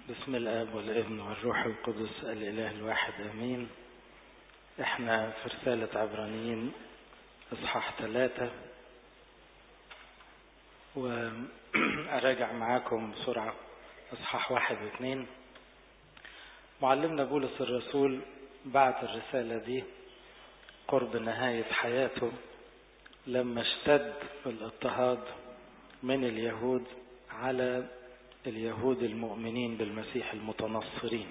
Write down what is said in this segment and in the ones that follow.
بسم الآب والابن والروح القدس الإله الواحد آمين. احنا في رسالة عبرانيين اصحاح 3، وأراجع معاكم بسرعة اصحاح 1 و2. معلمنا بولس الرسول بعت الرسالة دي قرب نهاية حياته لما اشتد الاضطهاد من اليهود على اليهود المؤمنين بالمسيح المتنصرين،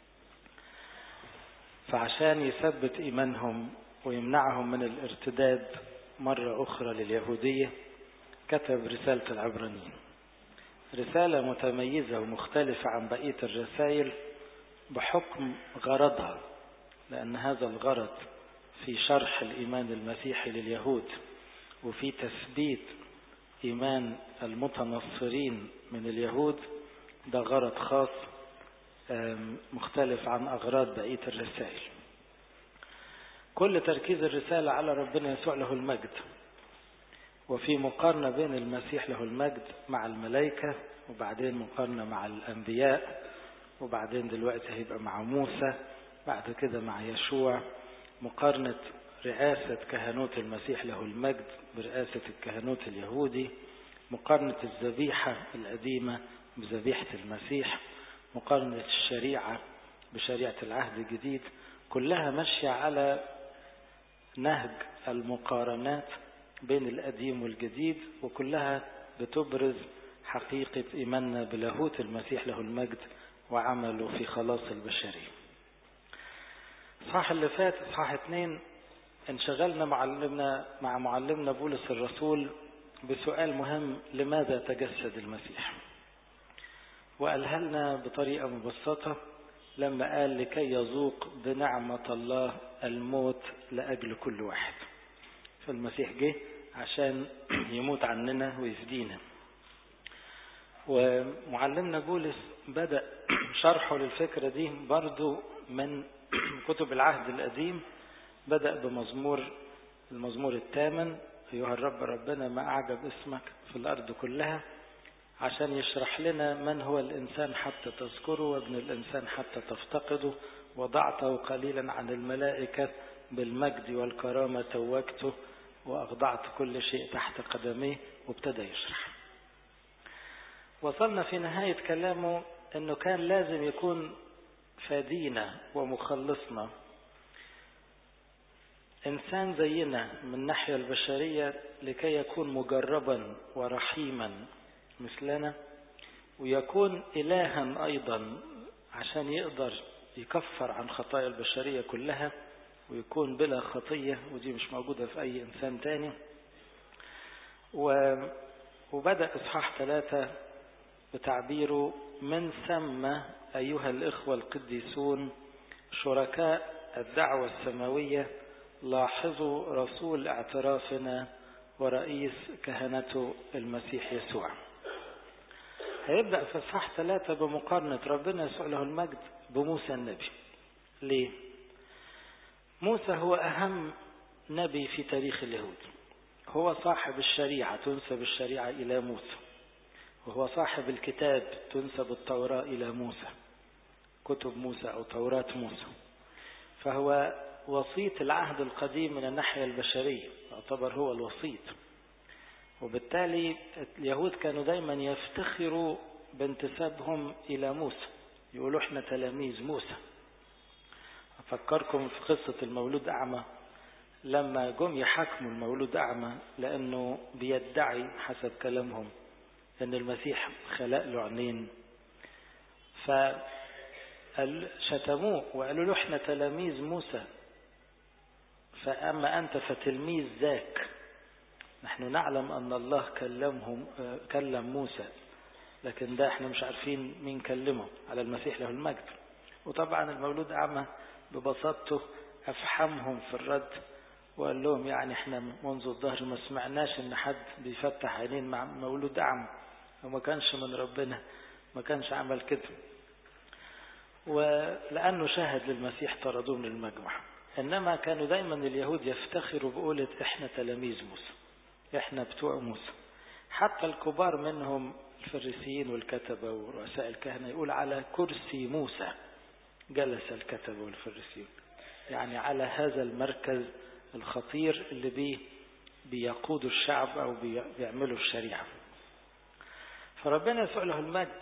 فعشان يثبت إيمانهم ويمنعهم من الارتداد مرة أخرى لليهودية كتب رسالة العبرانيين. رسالة متميزة ومختلفة عن بقية الرسائل بحكم غرضها، لأن هذا الغرض في شرح الإيمان المسيحي لليهود وفي تثبيت إيمان المتنصرين من اليهود. ده غرض خاص مختلف عن أغراض بقية الرسائل. كل تركيز الرسالة على ربنا يسوع له المجد، وفي مقارنة بين المسيح له المجد مع الملائكة، وبعدين مقارنة مع الأنبياء، وبعدين دلوقتي هيبقى مع موسى، بعد كده مع يشوع. مقارنة رئاسة كهنوت المسيح له المجد برئاسة الكهنوت اليهودي، مقارنة الذبيحة القديمة بذبيحة المسيح، مقارنة الشريعة بشريعة العهد الجديد. كلها ماشية على نهج المقارنات بين القديم والجديد، وكلها بتبرز حقيقة إيماننا بلاهوت المسيح له المجد وعمله في خلاص البشرية. الصحاح اللي فات صحاح 2 انشغلنا مع معلمنا بولس الرسول بسؤال مهم: لماذا تجسد المسيح؟ وقالها لنا بطريقة مبسطة لما قال لكي يذوق بنعمة الله الموت لأجل كل واحد. فالمسيح جه عشان يموت عننا ويفدينا. ومعلمنا بولس بدأ شرحه للفكرة دي برضو من كتب العهد القديم. بدأ المزمور 8: أيها الرب ربنا ما أعجب اسمك في الأرض كلها، عشان يشرح لنا من هو الإنسان حتى تذكره وابن الإنسان حتى تفتقده، وضعته قليلا عن الملائكة بالمجد والكرامة توجته وأخضعت كل شيء تحت قدميه. وابتدى يشرح. وصلنا في نهاية كلامه أنه كان لازم يكون فادينا ومخلصنا إنسان زينا من الناحية البشرية، لكي يكون مجربا ورحيما مثلنا، ويكون إلها أيضا عشان يقدر يكفر عن خطايا البشرية كلها ويكون بلا خطية، ودي مش موجودة في أي إنسان تاني. وبدأ إصحاح 3 بتعبيره: من ثم أيها الإخوة القديسون شركاء الدعوة السماوية لاحظوا رسول اعترافنا ورئيس كهنته المسيح يسوع. هيبدأ في إصحاح 3 بمقارنة ربنا يسوع له المجد بموسى النبي. ليه؟ موسى هو أهم نبي في تاريخ اليهود، هو صاحب الشريعة، تنسب الشريعة إلى موسى، وهو صاحب الكتاب، تنسب التوراة إلى موسى، كتب موسى أو توراة موسى. فهو وسيط العهد القديم من الناحية البشرية، يعتبر هو الوسيط. وبالتالي اليهود كانوا دايما يفتخروا بانتسابهم إلى موسى، يقولوا احنا تلاميذ موسى. أفكركم في قصة المولود أعمى، لما جم يحاكموا المولود أعمى لأنه بيدعي حسب كلامهم أن المسيح خلق له عينين، فشتموه وقالوا له احنا تلاميذ موسى، فأما أنت فتلميذ ذاك. نحن نعلم أن الله كلم موسى، لكن ده احنا مش عارفين مين كلمه على المسيح له المجد. وطبعا المولود أعمى ببساطته أفحمهم في الرد وقال لهم يعني احنا منذ الظهر ما سمعناش ان حد بيفتح عينين مع مولود أعمى، وما كانش من ربنا، ما كانش عمل كده. ولأنه شاهد للمسيح طردوه من المجمع. إنما كانوا دايما اليهود يفتخروا بقولة احنا تلاميذ موسى، احنا بتوع موسى. حتى الكبار منهم الفريسيين والكتبة ورؤساء الكهنة، يقول على كرسي موسى جلس الكتبة والفريسيون، يعني على هذا المركز الخطير اللي بيقودوا الشعب أو بيعملوا الشريعة. فربنا يسوع له المجد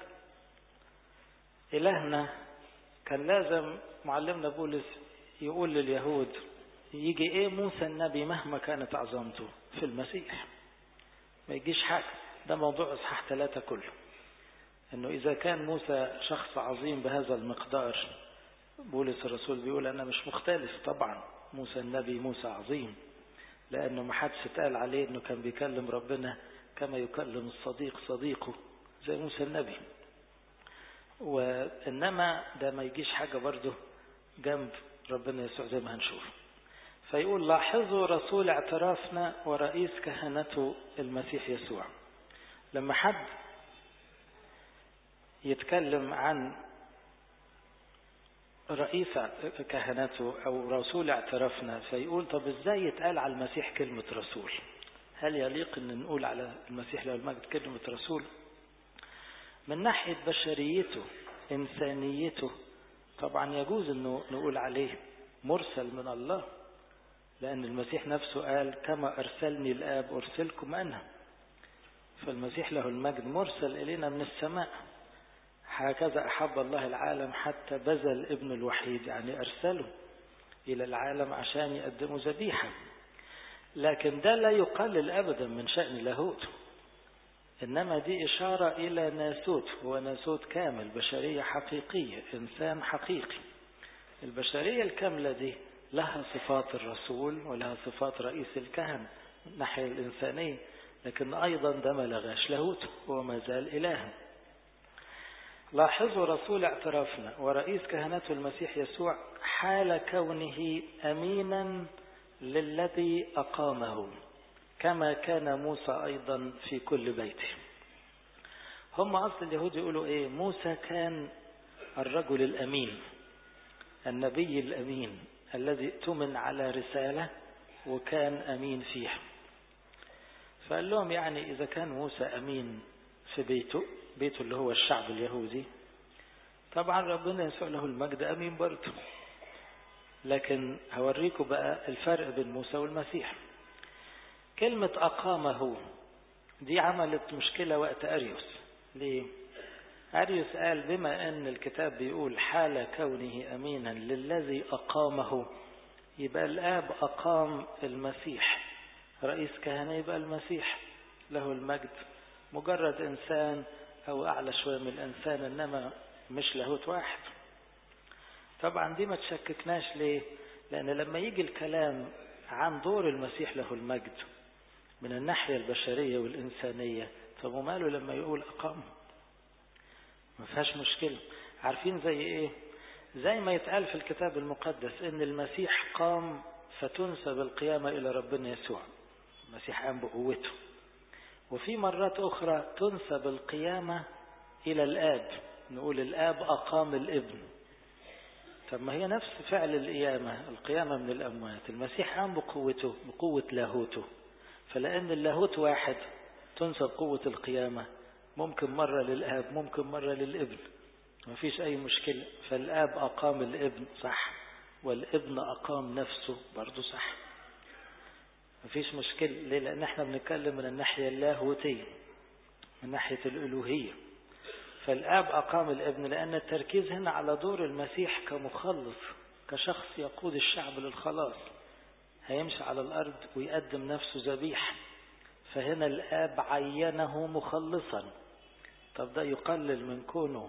إلهنا كان لازم معلمنا بولس يقول لليهود يجي ايه موسى النبي مهما كانت عظمته في المسيح، ما يجيش حاجة. ده موضوع اصحاح 3 كله، انه اذا كان موسى شخص عظيم بهذا المقدار، بولس الرسول بيقول انا مش مختلف. طبعا موسى النبي موسى عظيم، لانه ما حدش اتقال عليه انه كان بيكلم ربنا كما يكلم الصديق صديقه زي موسى النبي، وإنما ده ما يجيش حاجة برضه جنب ربنا يسوع زي ما هنشوف. فيقول لاحظوا رسول اعترافنا ورئيس كهنته المسيح يسوع. لما حد يتكلم عن رئيس كهنته أو رسول اعترافنا فيقول طب ازاي يتقال على المسيح كلمة رسول؟ هل يليق ان نقول على المسيح له المجد كلمة رسول؟ من ناحية بشريته إنسانيته طبعا يجوز أنه نقول عليه مرسل من الله، لأن المسيح نفسه قال كما أرسلني الآب أرسلكم أنا. فالمسيح له المجد مرسل إلينا من السماء، هكذا أحب الله العالم حتى بذل ابن الوحيد، يعني أرسله إلى العالم عشان يقدموا ذبيحة. لكن ده لا يقلل أبدا من شأن لاهوته، إنما دي إشارة إلى ناسوت، هو ناسوت كامل، بشرية حقيقية، إنسان حقيقي. البشرية الكاملة دي لها صفات الرسول ولها صفات رئيس الكهنة من الناحية الإنسانية، لكن أيضا ده ما لغاش لاهوته، هو ما زال إله. لاحظوا رسول اعترافنا ورئيس كهنته المسيح يسوع حال كونه أمينا للذي أقامه كما كان موسى أيضا في كل بيته. هم أصل اليهود يقولوا إيه؟ موسى كان الرجل الأمين، النبي الأمين الذي اؤتمن على رسالة وكان أمين فيها. فقال لهم يعني إذا كان موسى أمين في بيته اللي هو الشعب اليهودي، طبعا ربنا يسوع له المجد أمين برضه. لكن هوريكم بقى الفرق بين موسى والمسيح. كلمة أقامه دي عملت مشكلة وقت أريوس. ليه؟ أريوس قال بما أن الكتاب بيقول حال كونه أمينا للذي أقامه، يبقى الآب أقام المسيح رئيس كهنة، يبقى المسيح له المجد مجرد إنسان أو أعلى شوية من الإنسان، إنما مش لاهوت واحد. طبعا دي ما تشككناش. ليه؟ لأن لما يجي الكلام عن دور المسيح له المجد من الناحية البشرية والإنسانية، طب وماله لما يقول أقام؟ ما فيهاش مشكلة. عارفين زي إيه؟ زي ما يتقال في الكتاب المقدس إن المسيح قام فتنسب القيامة إلى ربنا يسوع، المسيح قام بقوته. وفي مرات أخرى تنسب القيامة إلى الآب، نقول الآب أقام الابن. طب ما هي نفس فعل القيامة من الأموات، المسيح قام بقوته، بقوة لاهوته. فلأن اللاهوت واحد تنسب قوة القيامة، ممكن مرة للآب ممكن مرة للابن، ما فيش أي مشكلة. فالآب أقام الابن صح، والابن أقام نفسه برضو صح، ما فيش مشكلة. ليه؟ لأن احنا بنتكلم من الناحية اللاهوتية، من ناحية الألوهية. فالآب أقام الابن لأن التركيز هنا على دور المسيح كمخلص، كشخص يقود الشعب للخلاص، هيمشي على الأرض ويقدم نفسه ذبيحة. فهنا الآب عينه مخلصا. طب ده يقلل من كونه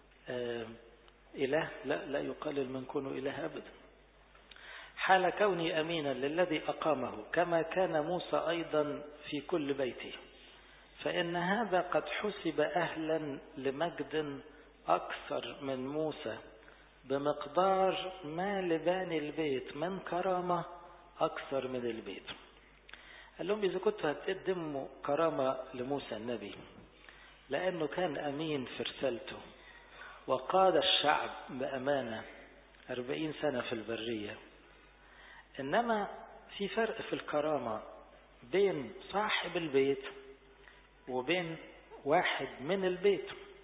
إله؟ لا يقلل من كونه إله أبدا. حال كوني أمينا للذي أقامه كما كان موسى أيضا في كل بيته، فإن هذا قد حسب أهلا لمجد أكثر من موسى بمقدار ما لباني البيت من كرامة أكثر من البيت. قال لهم إذا كنتوا هتقدموا كرامة لموسى النبي لأنه كان أمين في رسالته وقاد الشعب بأمانة 40 سنة في البرية، إنما في فرق في الكرامة بين صاحب البيت وبين واحد من البيت.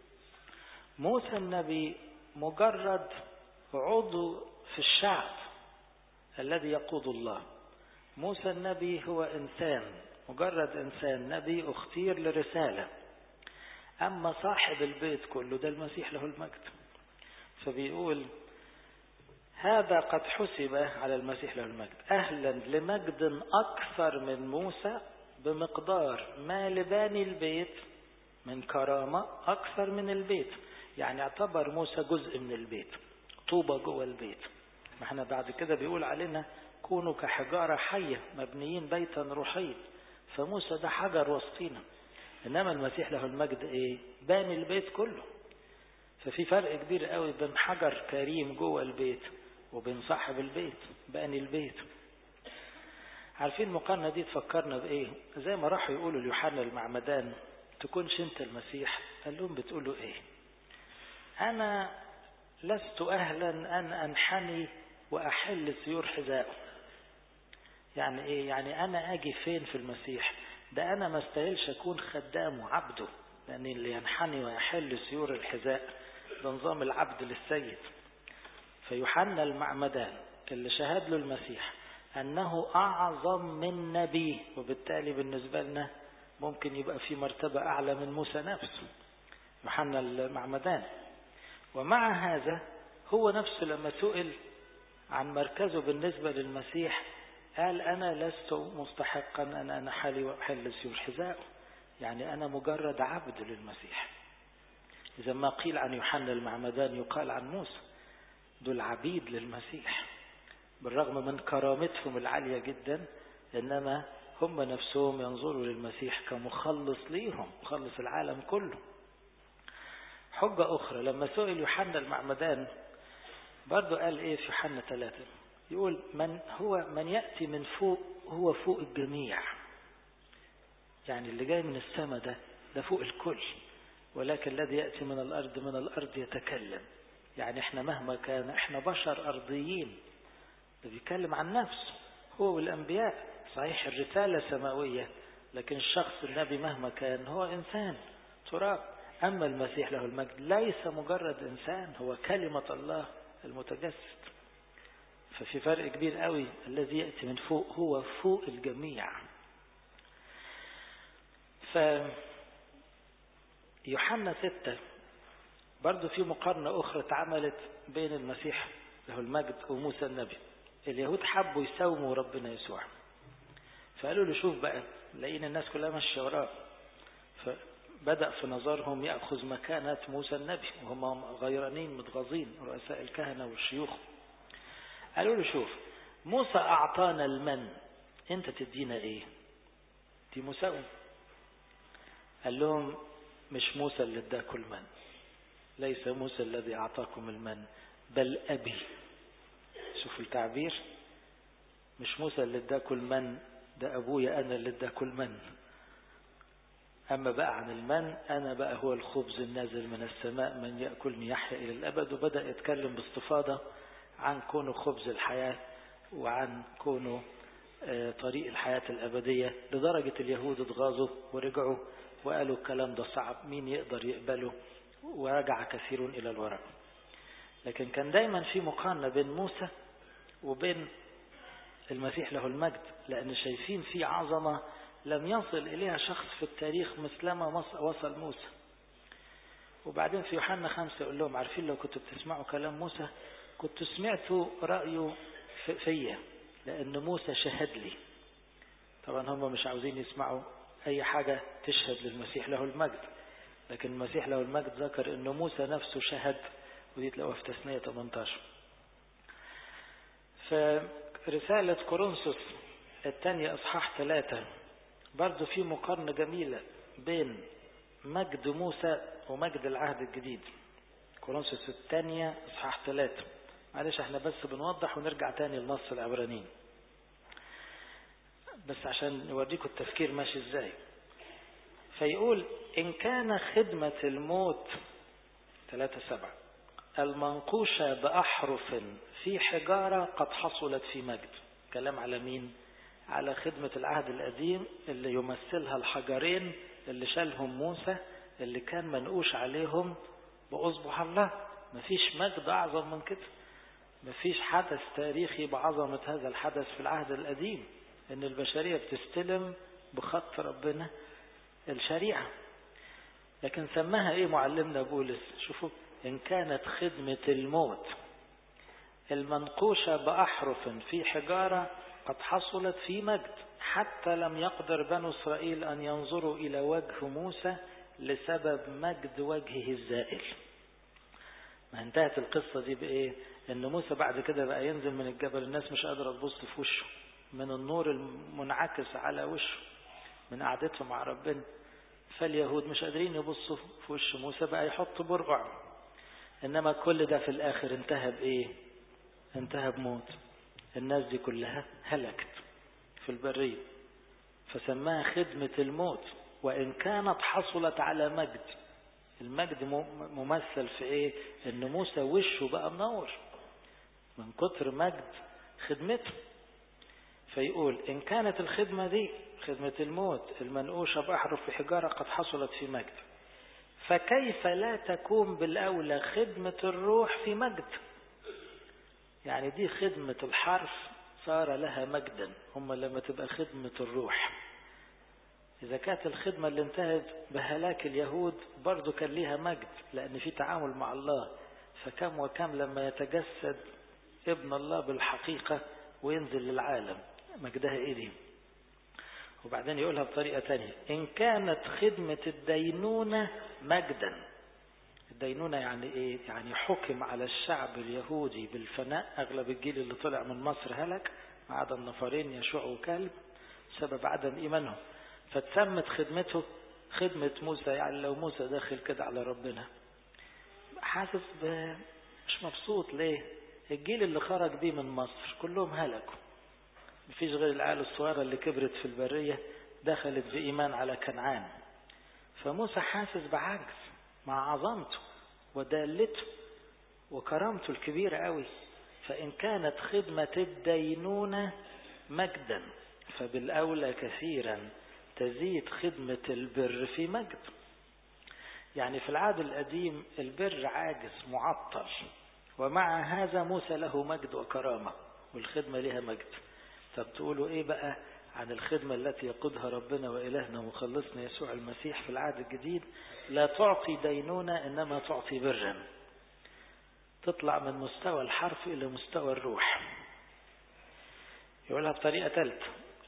موسى النبي مجرد عضو في الشعب الذي يقود الله. موسى النبي هو إنسان، مجرد إنسان نبي اختير لرسالة. أما صاحب البيت كله ده المسيح له المجد. فبيقول هذا قد حسب على المسيح له المجد أهلا لمجد أكثر من موسى بمقدار ما لباني البيت من كرامة أكثر من البيت. يعني اعتبر موسى جزء من البيت، طوبة جوه البيت. ما احنا بعد كده بيقول علينا كونوا كحجارة حية مبنيين بيتا روحيا. فموسى ده حجر وسطينا، إنما المسيح له المجد إيه؟ باني البيت كله. ففي فرق كبير قوي بين حجر كريم جوه البيت وبين صاحب البيت باني البيت. عارفين المقارنة دي تفكرنا بإيه؟ زي ما راحوا يقولوا ليوحنا المعمدان تكونش انت المسيح، قال لهم بتقولوا ايه؟ انا لست اهلا ان انحني واحل سيور حذائه. يعني ايه؟ يعني انا اجي فين في المسيح؟ ده انا ما استاهلش اكون خدامه عبده، لان اللي ينحني ويحل سيور الحذاء ده نظام العبد للسيد. فيوحنا المعمدان اللي شهد له المسيح انه اعظم من نبي، وبالتالي بالنسبة لنا ممكن يبقى في مرتبة اعلى من موسى نفسه، يوحنا المعمدان. ومع هذا هو نفسه لما سئل عن مركزه بالنسبة للمسيح قال أنا لست مستحقا أن أنحني وأحل سيور حذائه. يعني أنا مجرد عبد للمسيح. إذا ما قيل عن يوحنا المعمدان يقال عن موسى، دول عبيد للمسيح بالرغم من كرامتهم العالية جدا، إنما هم نفسهم ينظروا للمسيح كمخلص ليهم، مخلص العالم كله. حجة أخرى لما سئل يوحنا المعمدان برضو قال إيه في يوحنا 3؟ يقول من يأتي من فوق هو فوق الجميع. يعني اللي جاي من السماء ده فوق الكل، ولكن الذي يأتي من الأرض يتكلم. يعني احنا مهما كان احنا بشر أرضيين. ده بيتكلم عن نفسه هو والأنبياء. صحيح الرسالة سماوية، لكن الشخص النبي مهما كان هو إنسان تراب. أما المسيح له المجد ليس مجرد إنسان، هو كلمة الله المتجسد. ففي فرق كبير قوي. الذي يأتي من فوق هو فوق الجميع. يوحنا 6 برضو في مقارنة أخرى اتعملت بين المسيح له المجد وموسى النبي. اليهود حبوا يساوموا ربنا يسوع، فقالوا له شوف بقى، لقينا الناس كلها ماشية وراه، فبدأ في نظرهم يأخذ مكانة موسى النبي، وهم غيرانين متغاظين رؤساء الكهنة والشيوخ. قالوا له شوف، موسى أعطانا المن، أنت تدينا إيه؟ دي مساومة. قال لهم مش موسى اللي اداكم المن، ليس موسى الذي أعطاكم المن بل أبي. شوفوا التعبير، مش موسى اللي اداكم المن، ده أبويا أنا اللي اداكم المن. أما بقى عن المن، أنا بقى هو الخبز النازل من السماء، من يأكلني يحيا إلى الأبد. وبدأ يتكلم باستفاضة عن كونه خبز الحياة وعن كونه طريق الحياة الأبدية، لدرجة اليهود اتغاظوا ورجعوا وقالوا الكلام ده صعب، مين يقدر يقبله؟ ورجع كثيرون إلى الوراء. لكن كان دايما في مقارنة بين موسى وبين المسيح له المجد، لأن شايفين في عظمة لم يصل إليها شخص في التاريخ مثلما وصل موسى. وبعدين في يوحنا 5 يقول لهم عارفين لو كنتوا بتسمعوا كلام موسى كنتوا سمعتوا رأيه فيا، لأن موسى شهد لي. طبعا هم مش عاوزين يسمعوا أي حاجة تشهد للمسيح له المجد، لكن المسيح له المجد ذكر أن موسى نفسه شهد، ودي تلاقوها في تثنية 18. فرسالة كورنثوس الثانية إصحاح 3 برضو في مقارنة جميلة بين مجد موسى ومجد العهد الجديد. كورنثوس الثانية إصحاح 3. معلش احنا بس بنوضح ونرجع تاني لنص العبرانيين بس عشان نوريكم التفكير ماشي ازاي. فيقول إن كان خدمة الموت 3:7 المنقوشة بأحرف في حجارة قد حصلت في مجد. كلام على مين؟ على خدمة العهد القديم اللي يمثلها الحجرين اللي شالهم موسى اللي كان منقوش عليهم بأصبع الله. مفيش مجد أعظم من كده، مفيش حدث تاريخي بعظمة هذا الحدث في العهد القديم، إن البشرية بتستلم بخط ربنا الشريعة. لكن سماها إيه معلمنا بولس؟ شوفوا، إن كانت خدمة الموت المنقوشة بأحرف في حجارة قد حصلت في مجد، حتى لم يقدر بنو إسرائيل أن ينظروا إلى وجه موسى لسبب مجد وجهه الزائل. ما انتهت القصة دي بإيه؟ إن موسى بعد كده بقى ينزل من الجبل، الناس مش قادرة تبص في وشه من النور المنعكس على وشه من قعدته مع ربنا. فاليهود مش قادرين يبصوا في وش موسى، بقى يحط برقع. إنما كل ده في الآخر انتهى بإيه؟ انتهى بموت. الناس دي كلها هلكت في البرية. فسماها خدمة الموت، وإن كانت حصلت على مجد. المجد ممثل في إيه؟ إن موسى وشه بقى منور من كتر مجد خدمته. فيقول إن كانت الخدمة دي خدمة الموت المنقوشة بأحرف في حجارة قد حصلت في مجد، فكيف لا تكون بالأولى خدمة الروح في مجد؟ يعني دي خدمة الحرف صار لها مجدا، هم لما تبقى خدمة الروح. إذا كانت الخدمة اللي انتهت بهلاك اليهود برضو كان ليها مجد، لأن في تعامل مع الله. فكم وكم لما يتجسد ابن الله بالحقيقة وينزل للعالم، مجدها إيه دي؟ وبعدين يقولها بطريقة تانية، إن كانت خدمة الدينونة مجدا. الدينونة يعني إيه؟ يعني حكم على الشعب اليهودي بالفناء. أغلب الجيل اللي طلع من مصر هلك ما عدا النفرين يشوع وكلب سبب عدم إيمانهم. فتسمت خدمته خدمة موسى. يعني لو موسى داخل كده على ربنا حاسس مش مبسوط. ليه؟ الجيل اللي خرج بيه من مصر كلهم هلكوا، مفيش غير العيال الصغيرة اللي كبرت في البرية دخلت بإيمان على كنعان. فموسى حاسس بعجز مع عظمته ودالته وكرامته الكبيرة قوي. فإن كانت خدمة الدينونة مجدا، فبالأولى كثيرا تزيد خدمة البر في مجد. يعني في العهد القديم البر عاجز معطل، ومع هذا موسى له مجد وكرامة والخدمة لها مجد. طب تقولوا ايه بقى عن الخدمة التي يقودها ربنا وإلهنا ومخلصنا يسوع المسيح في العهد الجديد؟ لا تعطي دينونة إنما تعطي برا. تطلع من مستوى الحرف إلى مستوى الروح. يقولها بطريقة ثالثة،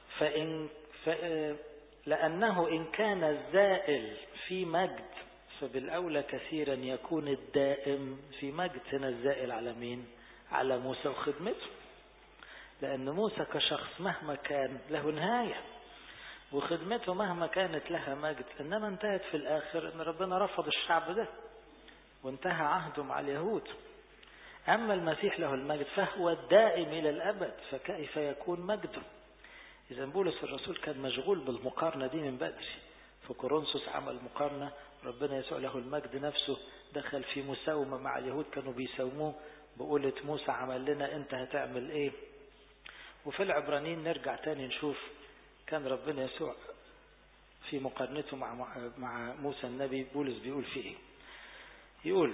لأنه إن كان الزائل في مجد فبالأولى كثيرا يكون الدائم في مجد. هنا الزائل على مين؟ على موسى وخدمته. لأن موسى كشخص مهما كان له نهاية، وخدمته مهما كانت لها مجد، إنما انتهت في الآخر إن ربنا رفض الشعب ده وانتهى عهده مع اليهود. أما المسيح له المجد فهو الدائم إلى الأبد، فكيف يكون مجده؟ إذا بولس الرسول كان مشغول بالمقارنة دي من بدري. في كورنثوس عمل مقارنة، ربنا يسوع له المجد نفسه دخل في مساومة مع اليهود كانوا بيساوموه بقولة موسى عمل لنا أنت هتعمل إيه. وفي العبرانيين نرجع تاني نشوف كان ربنا يسوع في مقارنته مع موسى النبي بولس بيقول فيه إيه. يقول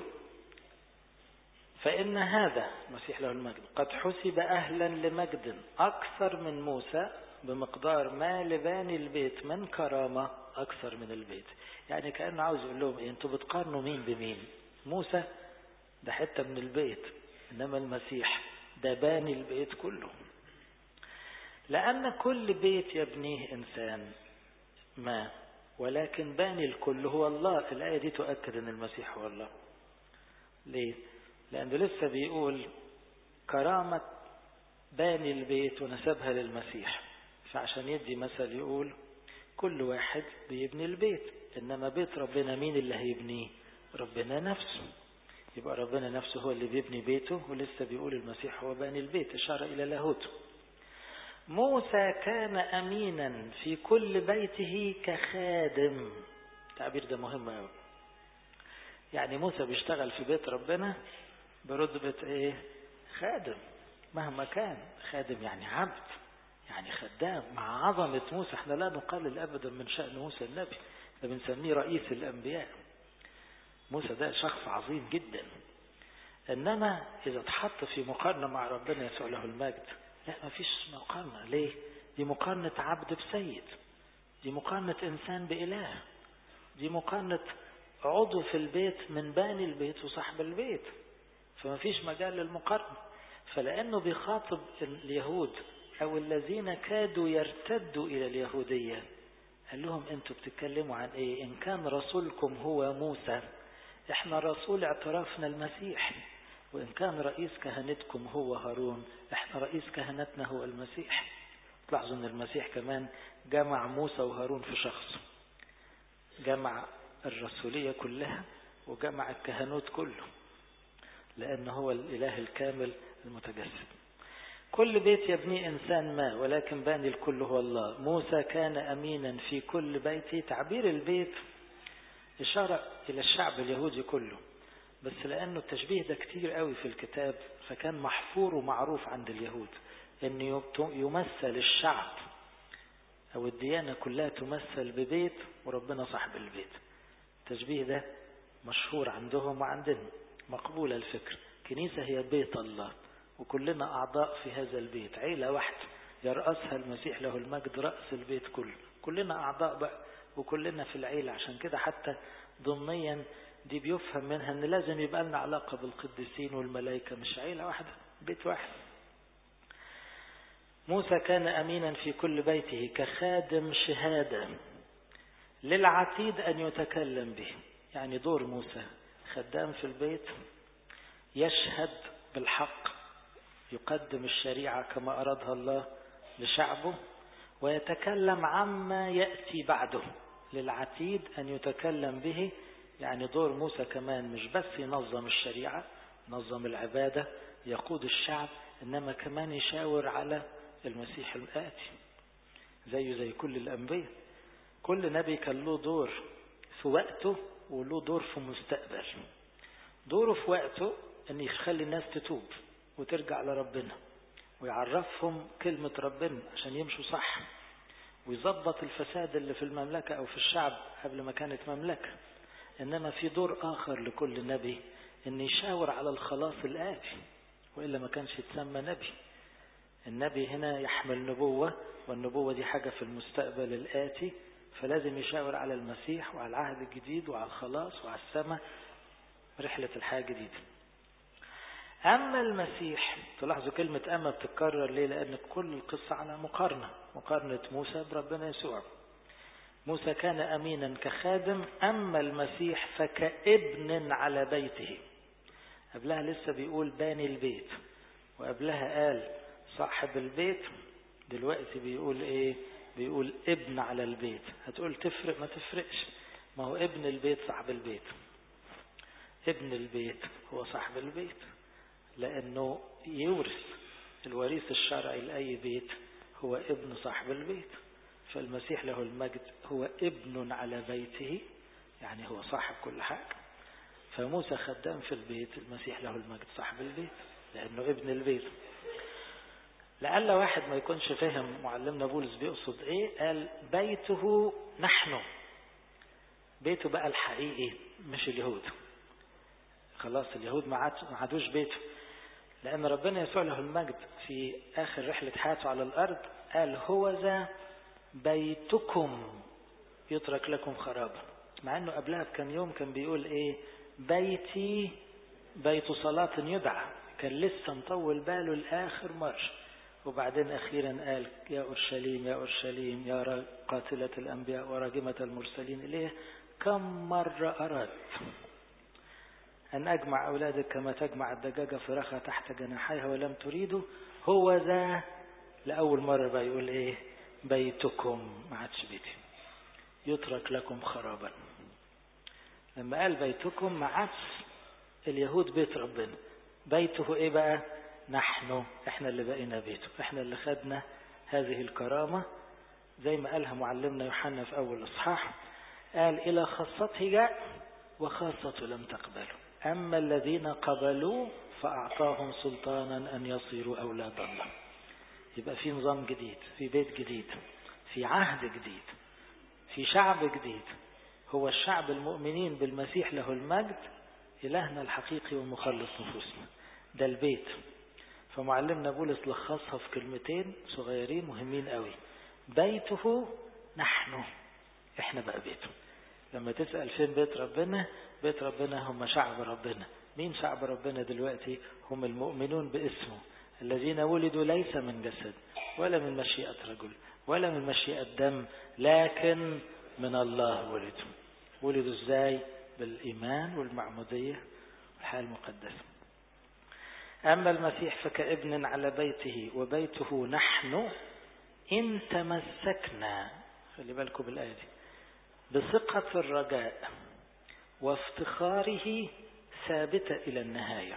فإن هذا المسيح له المجد قد حسب أهلا لمجد أكثر من موسى بمقدار ما لباني البيت من كرامة أكثر من البيت. يعني كأنه عاوز يقول لهم أنتوا بتقارنوا مين بمين؟ موسى ده حتة من البيت، إنما المسيح ده باني البيت كله. لأن كل بيت يبنيه إنسان ما، ولكن باني الكل هو الله. الآية دي تؤكد أن المسيح هو الله. ليه؟ لأنه لسه بيقول كرامة باني البيت ونسبها للمسيح. فعشان يدي مثل يقول كل واحد بيبني البيت، إنما بيت ربنا مين اللي هيبنيه؟ ربنا نفسه. يبقى ربنا نفسه هو اللي بيبني بيته، ولسه بيقول المسيح هو باني البيت، إشارة إلى لاهوته. موسى كان أمينا في كل بيته كخادم. التعبير ده مهم قوي. يعني موسى بيشتغل في بيت ربنا برتبة ايه؟ خادم. مهما كان خادم يعني عبد، يعني خدام. مع عظمة موسى احنا لا نقلل ابدا من شأن موسى النبي، ده بنسميه رئيس الانبياء. موسى ده شخص عظيم جدا، إنما إذا اتحط في مقارنة مع ربنا يسوع له المجد، لا ما فيش مقارنة. ليه؟ دي مقارنة عبد بسيد، دي مقارنة إنسان بإله، دي مقارنة عضو في البيت من باني البيت وصاحب البيت، فما فيش مجال للمقارنة. فلأنه بيخاطب اليهود أو الذين كادوا يرتدوا إلى اليهودية، قال لهم أنتوا بتتكلموا عن إيه؟ إن كان رسولكم هو موسى، إحنا رسول اعترافنا المسيح، وإن كان رئيس كهنتكم هو هارون، إحنا رئيس كهنتنا هو المسيح. تلاحظوا أن المسيح كمان جمع موسى وهارون في شخص، جمع الرسولية كلها وجمع الكهنوت كله، لأنه هو الإله الكامل المتجسد. كل بيت يبني إنسان ما، ولكن باني الكل هو الله. موسى كان أمينا في كل بيته. تعبير البيت إشارة إلى الشعب اليهودي كله، بس لأنه التشبيه ده كتير قوي في الكتاب، فكان محفور ومعروف عند اليهود أن يمثل الشعب أو الديانة كلها تمثل ببيت، وربنا صاحب البيت. التشبيه ده مشهور عندهم وعندنا، مقبول الفكر. كنيسة هي بيت الله، وكلنا أعضاء في هذا البيت، عيلة واحدة يرأسها المسيح له المجد رأس البيت كله، كلنا أعضاء بقى وكلنا في العيلة. عشان كده حتى ضمنيا دي بيفهم منها أن لازم يبقى لنا علاقة بالقديسين والملائكة، مش عيلة واحدة، بيت واحد. موسى كان أمينا في كل بيته كخادم شهادة للعتيد أن يتكلم به. يعني دور موسى خدام في البيت، يشهد بالحق، يقدم الشريعة كما أرادها الله لشعبه، ويتكلم عما يأتي بعده للعتيد أن يتكلم به. يعني دور موسى كمان مش بس ينظم الشريعة، ينظم العبادة، يقود الشعب، إنما كمان يشاور على المسيح الآتي، زي كل الأنبياء. كل نبي كان له دور في وقته وله دور في مستقبل. دوره في وقته أن يخلي الناس تتوب وترجع لربنا، ويعرفهم كلمة ربنا عشان يمشوا صح، ويظبط الفساد اللي في المملكة أو في الشعب قبل ما كانت مملكة. إنما في دور آخر لكل نبي، أن يشاور على الخلاص الآتي، وإلا ما كانش يتسمى نبي. النبي هنا يحمل نبوة، والنبوة دي حاجة في المستقبل الآتي، فلازم يشاور على المسيح وعلى العهد الجديد وعلى الخلاص وعلى السماء، رحلة الحياة الجديدة. أما المسيح، تلاحظوا كلمة أما بتتكرر ليه؟ لأن كل القصة على مقارنة موسى بربنا يسوع. موسى كان أمينا كخادم، أما المسيح فكابن على بيته. قبلها لسه بيقول باني البيت، وقبلها قال صاحب البيت، دلوقتي بيقول ايه؟ بيقول ابن على البيت. هتقول تفرق؟ ما تفرقش، ما هو ابن البيت صاحب البيت. ابن البيت هو صاحب البيت، لأنه يورث. الوريث الشرعي لأي بيت هو ابن صاحب البيت. فالمسيح له المجد هو ابن على بيته، يعني هو صاحب كل حاجة. فموسى خدام في البيت، المسيح له المجد صاحب البيت لأنه ابن البيت. لعل واحد ما يكونش فهم معلمنا بولس بيقصد ايه. قال بيته نحن، بيته بقى الحقيقي مش اليهود. خلاص اليهود ما عادوش بيته، لأن ربنا يسوع له المجد في آخر رحلة حياته على الأرض قال هو ذا بيتكم يترك لكم خرابا، مع أنه قبلها بكم يوم كان بيقول إيه؟ بيتي بيت صلاة يدعى. كان لسه مطول باله الآخر مرة، وبعدين أخيرا قال يا أورشليم يا أورشليم يا قاتلة الأنبياء وراجمة المرسلين إليه، كم مرة أردت أن أجمع أولادك كما تجمع الدجاجة فراخها تحت جناحيها ولم تريدوا. هو ذا لأول مرة بقى يقول إيه؟ بيتكم، ما عادش بيتي، يترك لكم خرابا. لما قال بيتكم ما عادش اليهود بيت ربنا، بيته إيه بقى؟ نحن، إحنا اللي بقينا بيته، إحنا اللي خدنا هذه الكرامة. زي ما قالها معلمنا يوحنا في أول إصحاح، قال إلى خاصته جاء وخاصته لم تقبله، أما الذين قبلوا فأعطاهم سلطانا أن يصيروا أولاد الله. يبقى في نظام جديد، في بيت جديد، في عهد جديد، في شعب جديد. هو الشعب المؤمنين بالمسيح له المجد، إلهنا الحقيقي ومخلص نفوسنا. ده البيت. فمعلمنا بولس لخصها في كلمتين صغيرين مهمين قوي: بيته نحن. احنا بقى بيته. لما تسأل فين بيت ربنا، بيت ربنا هم شعب ربنا. مين شعب ربنا دلوقتي؟ هم المؤمنون باسمه، الذين ولدوا ليس من جسد ولا من مشيئة رجل ولا من مشيئة دم، لكن من الله ولدوا. ولدوا ازاي؟ بالإيمان والمعمودية والحياة المقدسة. أما المسيح فكابن على بيته، وبيته نحن إن تمسكنا، خلي بالكم بالآية دي، بثقة الرجاء وافتخاره ثابتة إلى النهاية.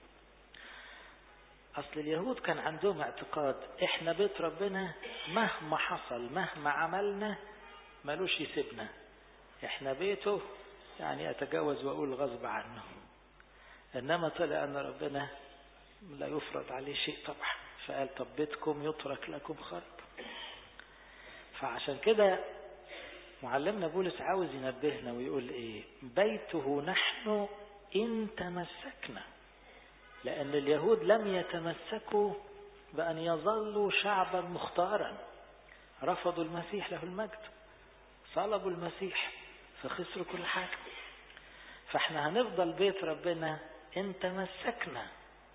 أصل اليهود كان عندهم اعتقاد إحنا بيت ربنا، مهما حصل مهما عملنا ملوش يسيبنا، إحنا بيته، يعني أتجاوز وأقول غصب عنه. إنما طلع أن ربنا لا يفرض عليه شيء طبعا، فقال طب بيتكم يترك لكم خرب. فعشان كده معلمنا بولس عاوز ينبهنا ويقول إيه؟ بيته نحن إن تمسكنا. لأن اليهود لم يتمسكوا بأن يظلوا شعبا مختارا، رفضوا المسيح له المجد، صلبوا المسيح فخسروا كل حاجة. فاحنا هنفضل بيت ربنا إن تمسكنا.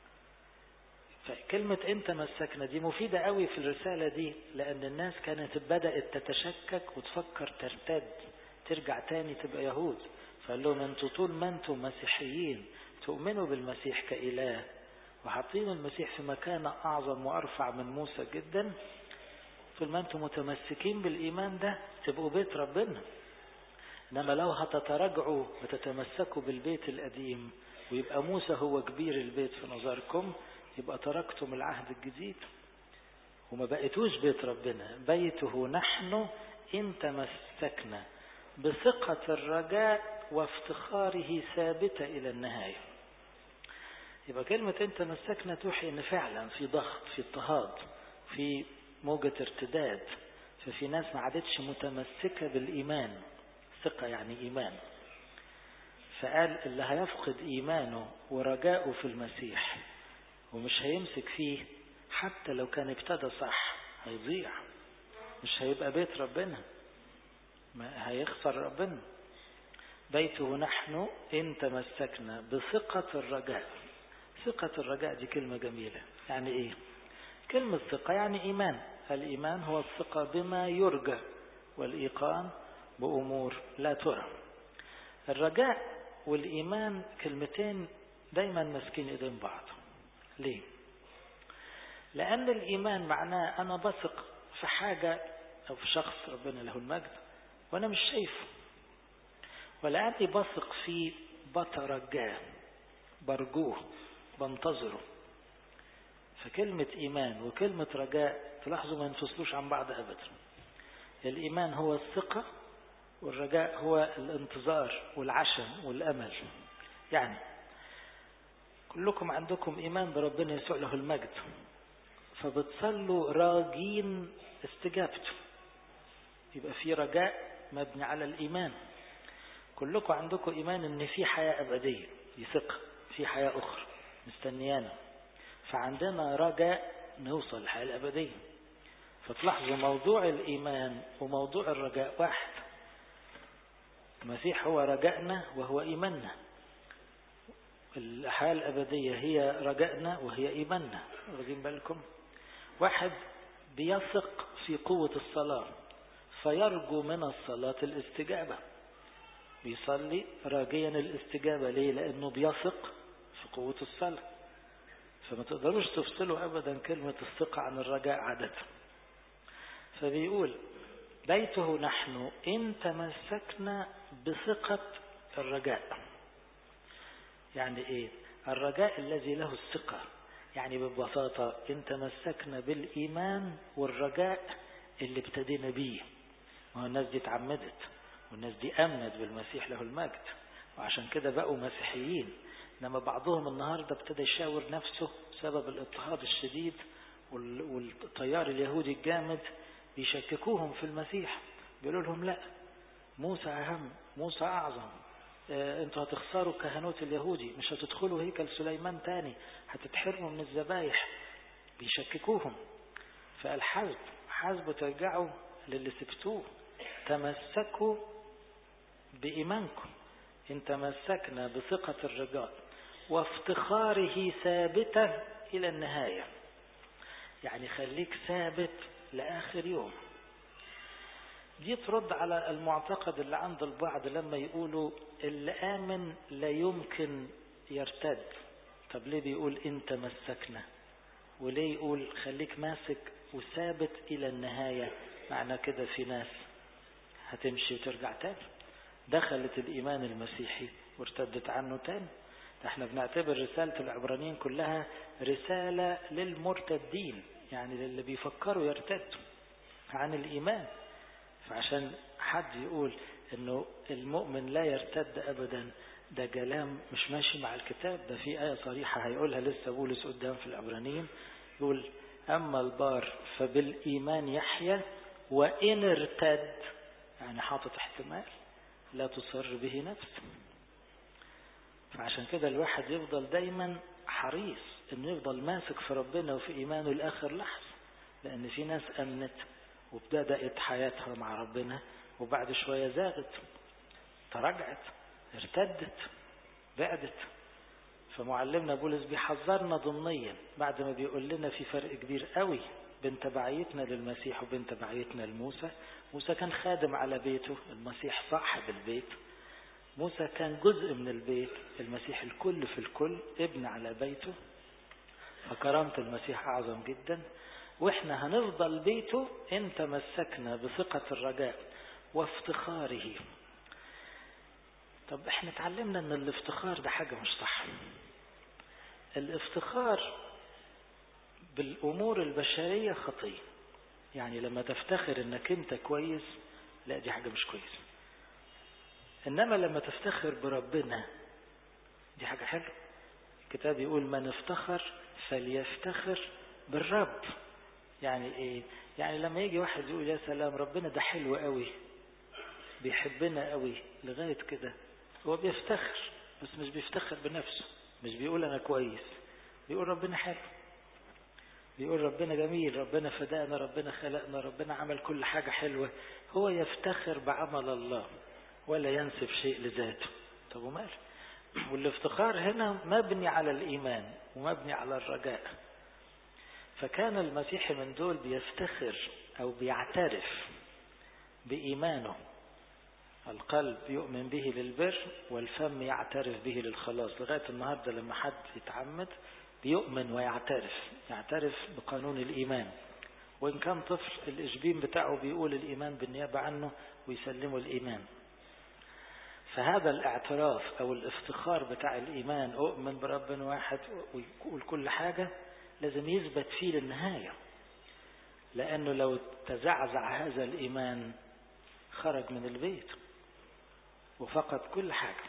فكلمة إن تمسكنا دي مفيدة قوي في الرسالة دي، لأن الناس كانت بدأت تتشكك وتفكر ترتد، ترجع تاني تبقى يهود. فقال لهم انتوا طول ما انتم مسيحيين تؤمنوا بالمسيح كإله وحاطين المسيح في مكانة أعظم وأرفع من موسى جدا، طول ما انتم متمسكين بالإيمان ده تبقوا بيت ربنا. إنما لو هتتراجعوا وتتمسكوا بالبيت القديم ويبقى موسى هو كبير البيت في نظركم، يبقى تركتم العهد الجديد وما بقيتوش بيت ربنا. بيته نحن إن تمسكنا بثقة الرجاء وافتخاره ثابتة إلى النهاية. يبقى كلمة إن تمسكنا توحي إن فعلا في ضغط، في اضطهاد، في موجة ارتداد، ففي ناس ما عادتش متمسكة بالإيمان. ثقة يعني إيمان. فقال اللي هيفقد إيمانه ورجاؤه في المسيح ومش هيمسك فيه حتى لو كان ابتدى صح هيضيع، مش هيبقى بيت ربنا، ما هيخسر ربنا. بيته نحن إن تمسكنا بثقة الرجاء. ثقة الرجاء دي كلمة جميلة. يعني إيه؟ كلمة ثقة يعني إيمان. الإيمان هو الثقة بما يرجى والإيقان بأمور لا ترى. الرجاء والإيمان كلمتين دايما ماسكين إيدين بعض. ليه؟ لأن الإيمان معناه أنا بثق في حاجة أو في شخص ربنا له المجد وأنا مش شايفه، ولأني بثق فيه بترجاه، برجوه، بنتظره. فكلمة إيمان وكلمة رجاء تلاحظوا ما ينفصلوش عن بعض أبدا. الإيمان هو الثقة والرجاء هو الانتظار والعشم والأمل. يعني كلكم عندكم إيمان بربنا يسوع له المجد، فبتصلوا راجين استجابته، يبقى في رجاء مبني على الإيمان. كلكم عندكم إيمان إن في حياة أبدية، يثق في حياة أخرى مستنيانا، فعندنا رجاء نوصل للحياة الأبدية. فتلاحظوا موضوع الإيمان وموضوع الرجاء واحد. المسيح هو رجائنا وهو إيماننا. الحياة الأبدية هي رجائنا وهي إيماننا. واخدين بالكم؟ واحد بيثق في قوة الصلاة فيرجو من الصلاة الاستجابة، بيصلي راجيا الاستجابة. ليه؟ لأنه بيثق في قوة الصلاة. فما تقدروش تفصلوا أبدا كلمة الثقة عن الرجاء عادة. فبيقول بيته نحن إن تمسكنا بثقة الرجاء. يعني إيه؟ الرجاء الذي له الثقة. يعني ببساطة إن تمسكنا بالإيمان والرجاء اللي ابتدينا بيه. والناس دي اتعمدت والناس دي أمنت بالمسيح له المجد وعشان كده بقوا مسيحيين. إنما بعضهم النهاردة ابتدى يشاور نفسه بسبب الاضطهاد الشديد والتيار اليهودي الجامد، بيشككوهم في المسيح، بيقولوا لهم لا، موسى أهم موسى أعظم، انتوا هتخسروا كهنوت اليهودي، مش هتدخلوا هيكل سليمان تاني، هتتحرموا من الذبايح، بيشككوهم. فقال حاسبوا ترجعوا للي سبتوه، تمسكوا بإيمانكم، إن تمسكنا بثقة الرجاء وافتخاره ثابتة إلى النهاية. يعني خليك ثابت لآخر يوم. دي ترد على المعتقد اللي عند البعض لما يقولوا اللي آمن لا يمكن يرتد. طب ليه بيقول إن تمسكنا؟ وليه يقول خليك ماسك وثابت إلى النهاية؟ معنى كده في ناس هتمشي وترجع تاني، دخلت الإيمان المسيحي وارتدت عنه تاني. احنا بنعتبر رسالة العبرانيين كلها رسالة للمرتدين، يعني للي بيفكروا يرتدوا عن الإيمان. فعشان حد يقول انه المؤمن لا يرتد ابدا، ده كلام مش ماشي مع الكتاب. ده في آية صريحة هيقولها لسه بولس قدام في العبرانيين، يقول أما البار فبالإيمان يحيى وإن ارتد، يعني حاطط احتمال لا تصر به نفسه. فعشان كده الواحد يفضل دايما حريص انه يفضل ماسك في ربنا وفي إيمانه لآخر لحظة، لأن في ناس أمنت وابتدأت حياتها مع ربنا وبعد شوية زاغت، تراجعت، ارتدت، بعدت. فمعلمنا بولس بيحذرنا ضمنيا بعد ما بيقول لنا في فرق كبير قوي بين تبعيتنا للمسيح وبين تبعيتنا لموسى. موسى كان خادم على بيته، المسيح صاحب البيت. موسى كان جزء من البيت، المسيح الكل في الكل، ابن على بيته. فكرامة المسيح أعظم جدا، واحنا هنفضل بيته ان تمسكنا بثقة الرجاء وافتخاره. طب احنا اتعلمنا ان الافتخار ده حاجة مش صح. الافتخار بالامور البشرية خطية. يعني لما تفتخر انك انت كويس، لا دي حاجة مش كويسة. انما لما تفتخر بربنا دي حاجة حلوة. الكتاب يقول من افتخر فليفتخر بالرب. يعني ايه؟ يعني لما يجي واحد يقول يا سلام ربنا ده حلو قوي، بيحبنا قوي لغاية كده، هو بيفتخر، بس مش بيفتخر بنفسه، مش بيقول انا كويس، بيقول ربنا حلو، بيقول ربنا جميل، ربنا فدانا، ربنا خلقنا، ربنا عمل كل حاجة حلوة. هو يفتخر بعمل الله ولا ينسب شيء لذاته. طب وماله؟ والافتخار هنا مبني على الإيمان ومبني على الرجاء. فكان المسيح من دول بيفتخر أو بيعترف بإيمانه. القلب يؤمن به للبر والفم يعترف به للخلاص. لغاية النهاردة لما حد يتعمد بيؤمن يعترف بقانون الإيمان. وإن كان طفل الإشبين بتاعه بيقول الإيمان بالنيابة عنه ويسلمه الإيمان. فهذا الاعتراف أو الافتخار بتاع الإيمان، أؤمن برب واحد ويقول كل حاجة، لازم يثبت فيه للنهاية. لأنه لو تزعزع هذا الإيمان خرج من البيت وفقد كل حاجة.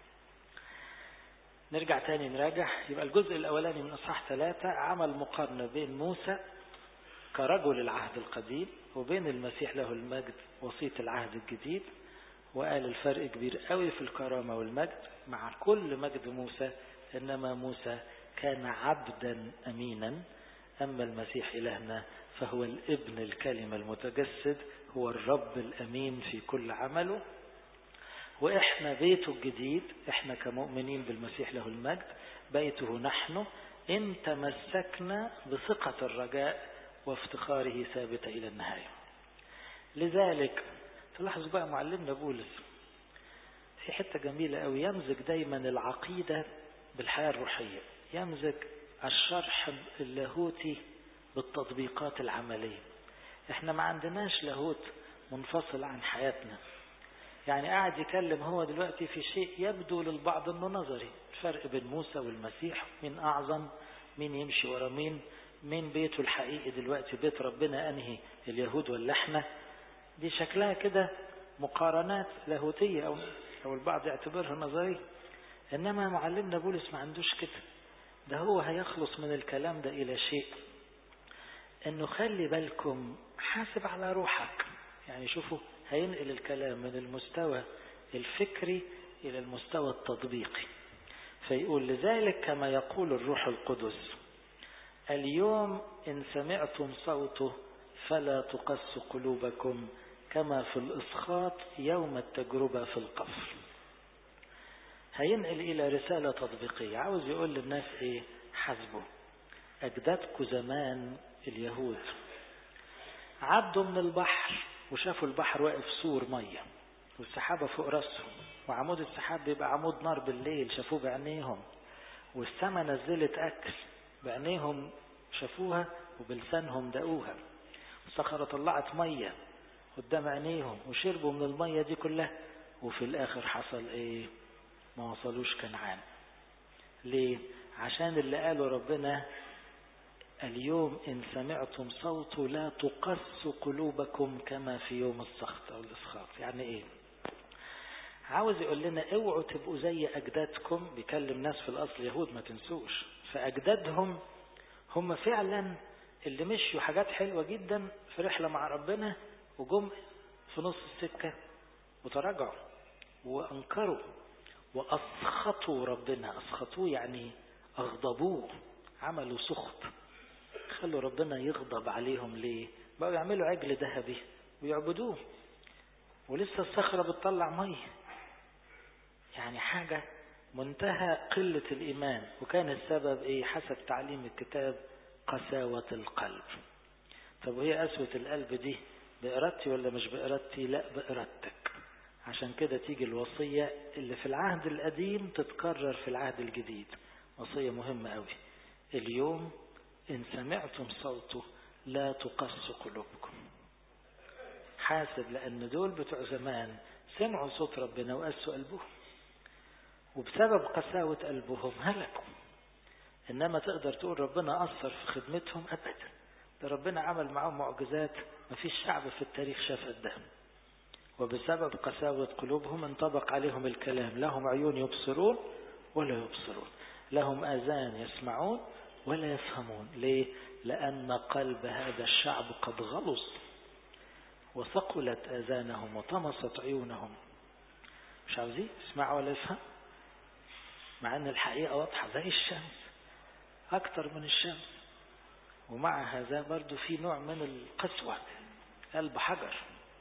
نرجع تاني نراجع. يبقى الجزء الأولاني من إصحاح 3 عمل مقارنة بين موسى كرجل العهد القديم وبين المسيح له المجد وسيط العهد الجديد، وقال الفرق كبير قوي في الكرامة والمجد. مع كل مجد موسى، إنما موسى كان عبدا أمينا، أما المسيح إلهنا فهو الابن الكلمة المتجسد، هو الرب الأمين في كل عمله. وإحنا بيته الجديد، إحنا كمؤمنين بالمسيح له المجد بيته نحن، إن تمسكنا بثقة الرجاء وافتخاره ثابتة إلى النهاية. لذلك تلاحظوا بقى معلمنا بولس في حتة جميلة أوي، يمزج دايما العقيدة بالحياة الروحية، يمزج الشرح اللاهوتي بالتطبيقات العملية. احنا ما عندناش لاهوت منفصل عن حياتنا. يعني قاعد يكلم هو دلوقتي في شيء يبدو للبعض انه نظري، الفرق بين موسى والمسيح، مين اعظم، مين يمشي ورا مين بيته الحقيقي دلوقتي، بيت ربنا انهي، اليهود ولا احنا. دي شكلها كده مقارنات لاهوتية او البعض يعتبرها نظرية. انما معلمنا بولس ما عندوش كده. ده هو هيخلص من الكلام ده الى شيء، انه خلي بالكم، حاسب على روحك. يعني شوفوا، هينقل الكلام من المستوى الفكري إلى المستوى التطبيقي. فيقول لذلك كما يقول الروح القدس اليوم إن سمعتم صوته فلا تقسوا قلوبكم كما في الإسخاط يوم التجربة في القفر. هينقل إلى رسالة تطبيقية، عاوز يقول للناس إيه؟ حسبوا أجدادكم زمان اليهود عدوا من البحر وشافوا البحر واقف سور مية والسحابة فوق راسهم، وعمود السحاب بيبقى عمود نار بالليل شافوه بعينيهم، والسماء نزلت أكل بعينيهم شافوها وبلسانهم دقوها، والصخرة طلعت مية قدام عينيهم وشربوا من المية دي كلها، وفي الآخر حصل إيه؟ ما وصلوش كنعان. ليه؟ عشان اللي قاله ربنا اليوم إن سمعتم صوته لا تقسوا قلوبكم كما في يوم السخط أو الإسخاط. يعني إيه؟ عاوز يقول لنا اوعوا تبقوا زي أجدادكم، بيكلم ناس في الأصل يهود ما تنسوش، فأجدادهم هم فعلا اللي مشوا حاجات حلوة جدا في رحلة مع ربنا وجم في نص السكة وتراجعوا وأنكروا وأسخطوا ربنا. أسخطوه يعني أغضبوه، عملوا سخط، خلوا ربنا يغضب عليهم. ليه؟ بقوا يعملوا عجل ذهبي ويعبدوه ولسه الصخرة بتطلع مية، يعني حاجة منتهى قلة الإيمان. وكان السبب إيه؟ حسب تعليم الكتاب قساوة القلب. طب وهي قسوة القلب دي بإرادتي ولا مش بإرادتي؟ لا، بإرادتك. عشان كده تيجي الوصية اللي في العهد القديم تتكرر في العهد الجديد، وصية مهمة قوي. اليوم إن سمعتم صوته لا تقسوا قلوبكم. حاسب، لأن دول بتوع زمان سمعوا صوت ربنا وقسوا قلبهم، وبسبب قساوة قلبهم هلكوا. إنما تقدر تقول ربنا أثر في خدمتهم؟ أبدا، ده ربنا عمل معهم معجزات ما فيش شعب في التاريخ شاف قدام. وبسبب قساوة قلوبهم انطبق عليهم الكلام: لهم عيون يبصرون ولا يبصرون، لهم آذان يسمعون ولا يفهمون. ليه؟ لأن قلب هذا الشعب قد غلظ وثقلت آذانهم وطمست عيونهم. مش عاوزين يسمعوا ولا يفهم، مع أن الحقيقة واضحة زي الشمس، أكتر من الشمس، ومع هذا برضو في نوع من القسوة، قلب حجر.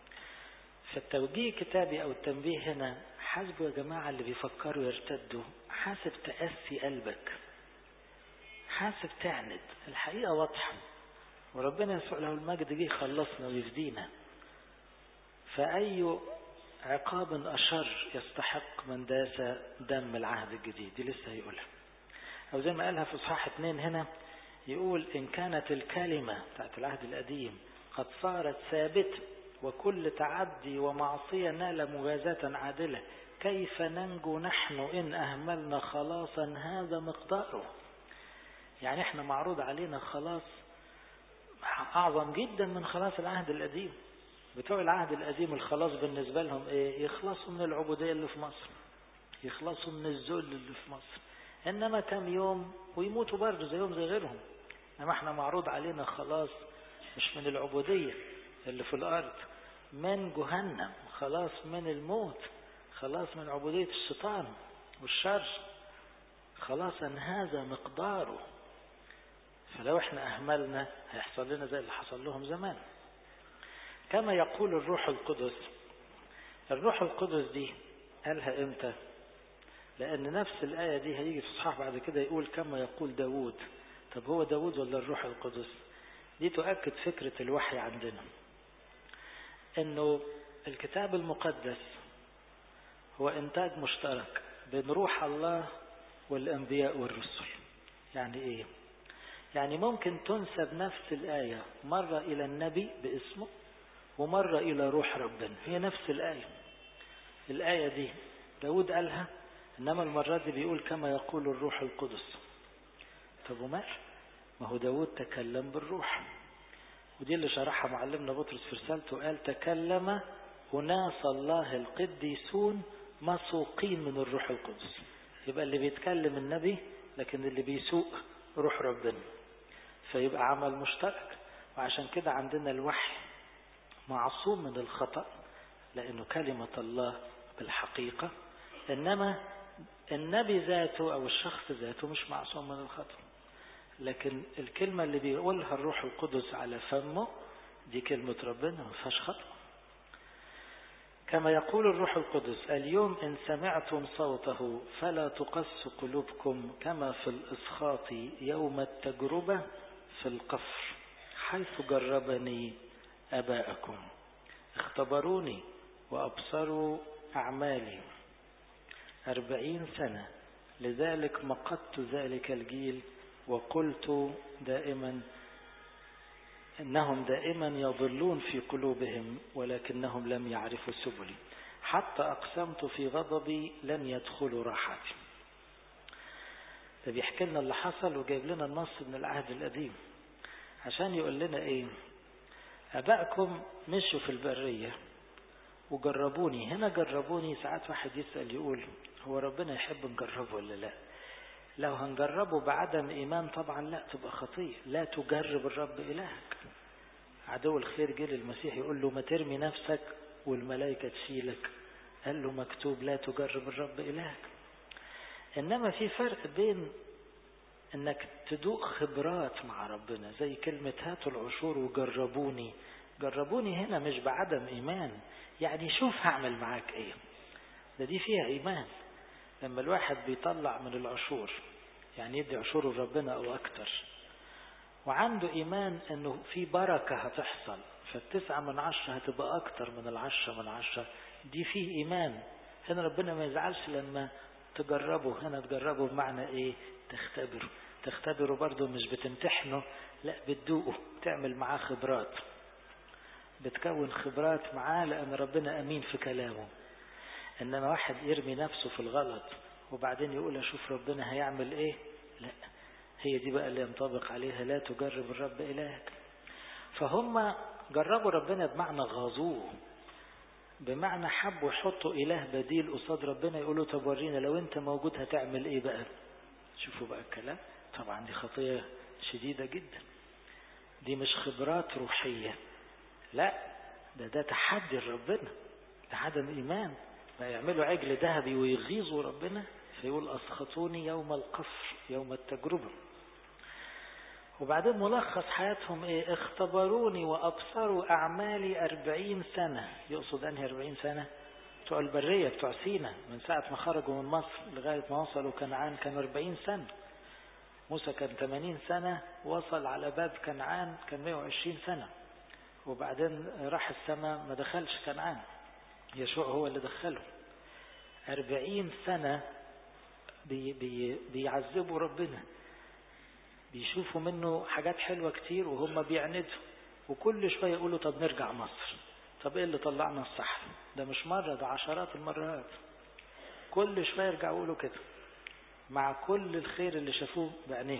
فالتوجيه كتابي أو التنبيه هنا: حاسبوا يا جماعة اللي بيفكروا يرتدوا، حاسب تأسي قلبك، حاسب تعند. الحقيقة واضحة، وربنا يسوع له المجد جه يخلصنا ويفدينا. فأي عقاب أشر يستحق من داس دم العهد الجديد؟ دي لسه هيقولها. أو زي ما قالها في إصحاح 2 هنا، يقول: إن كانت الكلمة بتاعت العهد القديم قد صارت ثابتة وكل تعدي ومعصية نال مجازاة عادلة، كيف ننجو نحن إن أهملنا خلاصا هذا مقداره؟ يعني احنا معروض علينا خلاص أعظم جدا من خلاص العهد القديم. بتوع العهد القديم الخلاص بالنسبة لهم إيه؟ يخلصوا من العبودية اللي في مصر، يخلصوا من الذل اللي في مصر، إنما كم يوم ويموتوا برضه زيهم زي غيرهم. إنما احنا معروض علينا خلاص مش من العبودية اللي في الأرض، من جهنم، خلاص من الموت، خلاص من عبودية الشيطان والشر، خلاصا هذا مقداره. فلو احنا أهملنا هيحصل لنا زي اللي حصل لهم زمان. كما يقول الروح القدس. الروح القدس دي قالها امتى؟ لأن نفس الآية دي هيجي في الصحاح بعد كده يقول كما يقول داود. طب هو داود ولا الروح القدس؟ دي تؤكد فكرة الوحي عندنا، انه الكتاب المقدس هو انتاج مشترك بين روح الله والانبياء والرسل. يعني ايه؟ يعني ممكن تنسب نفس الآية مرة الى النبي باسمه ومرة الى روح ربنا، هي نفس الآية. الآية دي داود قالها، انما المرة دي بيقول كما يقول الروح القدس. طب ومال؟ ما هو داود تكلم بالروح، ودي اللي شرحها معلمنا بطرس في رسالته، قال تكلم أناس الله القديسون مسوقين من الروح القدس. يبقى اللي بيتكلم النبي، لكن اللي بيسوق روح ربنا، فيبقى عمل مشترك. وعشان كده عندنا الوحي معصوم من الخطأ، لأنه كلمة الله بالحقيقة، إنما النبي ذاته أو الشخص ذاته مش معصوم من الخطأ، لكن الكلمة اللي بيقولها الروح القدس على فمه دي كلمة ربنا ما فيهاش خطأ. كما يقول الروح القدس: اليوم إن سمعتم صوته فلا تقس قلوبكم كما في الإسخاط يوم التجربة في القفر حيث جربني آباءكم اختبروني وأبصروا أعمالي 40 سنة، لذلك مقت ذلك الجيل وقلت دائما إنهم دائما يضلون في قلوبهم ولكنهم لم يعرفوا سبلي، حتى أقسمت في غضبي لن يدخلوا راحتي. ده بيحكي لنا اللي حصل وجايب لنا النص من العهد القديم عشان يقول لنا إيه؟ أبائكم مشوا في البرية وجربوني. هنا جربوني، ساعات واحد يسأل يقول هو ربنا يحب نجربه ولا لا؟ لو هنجربه بعدم إيمان طبعا لا، تبقى خطية. لا تجرب الرب إلهك. عدو الخير جه للمسيح يقول له ما ترمي نفسك والملائكة تشيلك، قال له مكتوب لا تجرب الرب إلهك. إنما في فرق بين إنك تدوق خبرات مع ربنا زي كلمة هاتوا العشور وجربوني. جربوني هنا مش بعدم إيمان، يعني شوف هعمل معاك إيه. دي فيها إيمان. لما الواحد بيطلع من العشور يعني يدي عشوره لربنا أو أكتر وعنده إيمان أنه في بركة هتحصل، ف9/10 هتبقى أكتر من 10/10، دي فيه إيمان. هنا ربنا ما يزعلش لما تجربه. هنا تجربه بمعنى إيه؟ تختبره برضو، مش بتمتحنه، لا بتدوقه، تعمل معاه خبرات، بتكون خبرات معاه لأن ربنا أمين في كلامه. إنما واحد يرمي نفسه في الغلط وبعدين يقول أشوف ربنا هيعمل إيه، لا، هي دي بقى اللي ينطبق عليها لا تجرب الرب إلهك. فهم جربوا ربنا بمعنى غاظوه، بمعنى حبوا يحطوا إله بديل قصاد ربنا، يقولوا طب ورينا لو أنت موجود هتعمل إيه بقى. شوفوا بقى الكلام، طبعا دي خطية شديدة جدا. دي مش خبرات روحية، لا، ده تحدي ربنا، ده عدم إيمان. ما يعملوا عجل ذهبي ويغيظوا ربنا، فيقول أسخطوني يوم القفر يوم التجربة. وبعدين ملخص حياتهم إيه؟ اختبروني وأبصروا أعمالي 40 سنة. يقصد أنهي 40 سنة؟ بتوع البرية، بتوع سينا، من ساعة ما خرجوا من مصر لغاية ما وصلوا كنعان كانوا 40 سنة. موسى كان 80 سنة، وصل على باب كنعان كان 120 سنة، وبعدين راح السماء ما دخلش كنعان، يشوع هو اللي دخله. 40 سنة بيعذبوا ربنا، بيشوفوا منه حاجات حلوة كتير وهم بيعندوا، وكل شوية يقولوا طب نرجع مصر. طب ايه اللي طلعنا الصحراء؟ ده مش مرة، ده عشرات المرات. كل شوية يرجعوا يقولوا كده مع كل الخير اللي شافوه بعينيهم.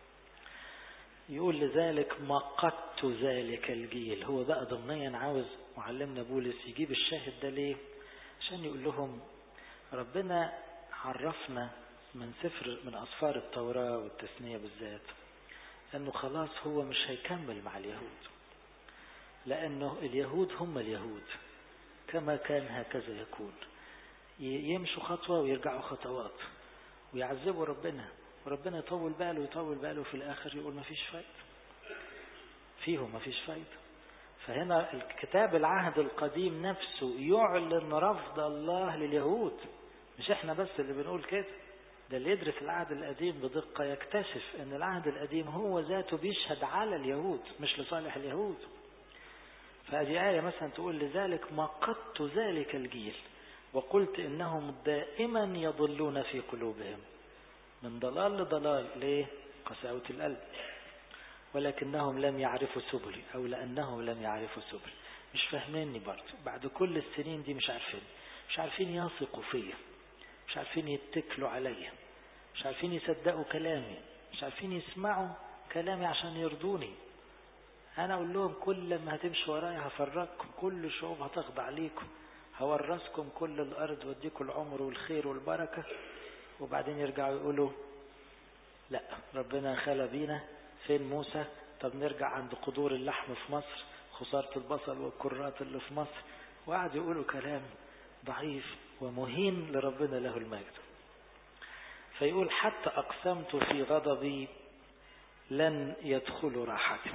يقول لذلك مقت ذلك الجيل. هو بقى ضمنيا عاوز معلمنا بولس يجيب الشاهد ده ليه؟ عشان يقول لهم ربنا عرفنا من سفر من أسفار التوراة والتثنية بالذات أنه خلاص هو مش هيكمل مع اليهود، لأنه اليهود هم اليهود، كما كان هكذا يكون. يمشوا خطوة ويرجعوا خطوات ويعذبوا ربنا، وربنا يطول باله في الآخر يقول ما فيش فايدة فيهم، ما فيش فايدة. فهنا الكتاب العهد القديم نفسه يعلن رفض الله لليهود، مش احنا بس اللي بنقول كده. ده اللي يدرس العهد القديم بدقة يكتشف ان العهد القديم هو ذاته بيشهد على اليهود مش لصالح اليهود. فهذه آية مثلا تقول لذلك مقت ذلك الجيل وقلت إنهم دائما يضلون في قلوبهم، من ضلال لضلال. ليه؟ قساوة القلب. ولكنهم لم يعرفوا سبلي، أو لأنهم لم يعرفوا سبلي. مش فاهميني برضه بعد كل السنين دي، مش عارفين يثقوا فيا، مش عارفين يتكلوا عليا، مش عارفين يصدقوا كلامي، مش عارفين يسمعوا كلامي عشان يرضوني. أنا أقول لهم كل ما هتمشوا ورايا هفرقكم، كل الشعوب هتخضع ليكم، هورثكم كل الأرض واديكم العمر والخير والبركة. وبعدين يرجعوا يقولوا لا، ربنا خلى بينا. فين موسى؟ طب نرجع عند قدور اللحم في مصر، خسارة البصل والكرات اللي في مصر. وقعدوا يقولوا كلام ضعيف ومهين لربنا له المجد. فيقول حتى أقسمت في غضبي لن يدخلوا راحتي.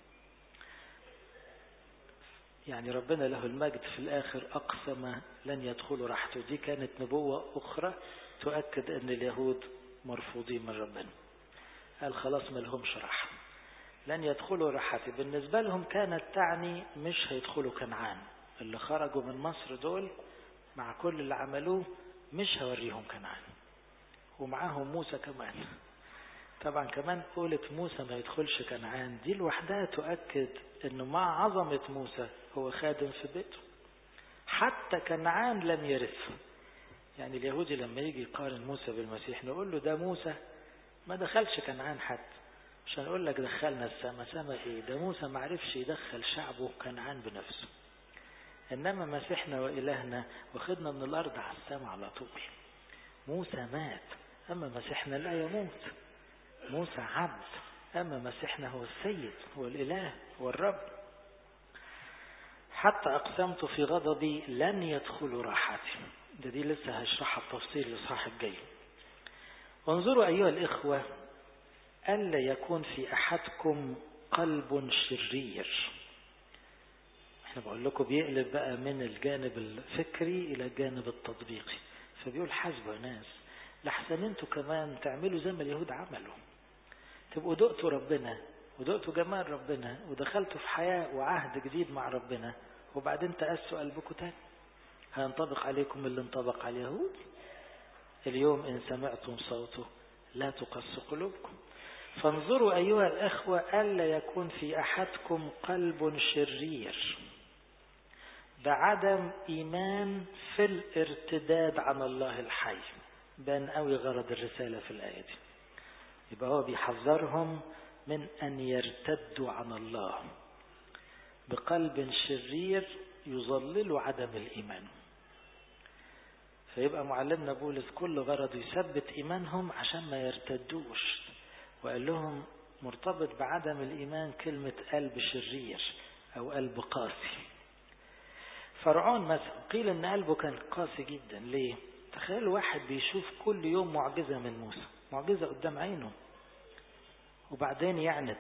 يعني ربنا له المجد في الآخر أقسم لن يدخلوا راحته. دي كانت نبوة أخرى تؤكد أن اليهود مرفوضين من ربنا. قال خلاص ما لهمش راحة، لن يدخلوا راحتي. بالنسبة لهم كانت تعني مش هيدخلوا كنعان. اللي خرجوا من مصر دول مع كل اللي عملوه مش هوريهم كنعان، ومعاهم موسى كمان. طبعا كمان قولة موسى ما يدخلش كنعان دي لوحدها تؤكد انه مع عظمة موسى هو خادم في بيته. حتى كنعان لم يرث. يعني اليهودي لما يجي يقارن موسى بالمسيح نقول له ده موسى ما دخلش كنعان حتى، مش هنقول لك دخلنا السماء. سماء ايه؟ ده موسى ما عرفش يدخل شعبه كنعان بنفسه. انما مسيحنا والهنا واخدنا من الارض على السماء على طول. موسى مات، اما مسيحنا لا يموت. موسى عبد، اما مسيحنا هو السيد، هو الاله، هو الرب. حتى اقسمت في غضبي لن يدخلوا راحتي. دي لسه هشرحها بتفصيل الاصحاح الجاي. وانظروا ايها الاخوه الا يكون في احدكم قلب شرير. احنا بقول لكم بيقلب بقى من الجانب الفكري الى الجانب التطبيقي. فبيقول حاسبوا يا ناس لحسن انتوا كمان تعملوا زي ما اليهود عملوا، تبقوا دقتوا ربنا ودقتوا جمال ربنا ودخلتوا في حياة وعهد جديد مع ربنا، وبعدين تقسوا قلبكم تاني. هينطبق عليكم اللي انطبق على اليهود. اليوم إن سمعتم صوته لا تقسوا قلوبكم. فانظروا أيها الأخوة ألا يكون في أحدكم قلب شرير بعدم إيمان في الارتداد عن الله الحي. بان قوي غرض الرسالة في الآية دي. يبقى هو بيحذرهم من أن يرتدوا عن الله بقلب شرير يظلل عدم الإيمان. فيبقى معلمنا بولس كل غرض يثبت إيمانهم عشان ما يرتدوش. وقال لهم مرتبط بعدم الإيمان كلمة قلب شرير أو قلب قاسي. فرعون مثلا قيل أن قلبه كان قاسي جدا. ليه؟ تخيلوا واحد بيشوف كل يوم معجزة من موسى، معجزة قدام عينه، وبعدين يعند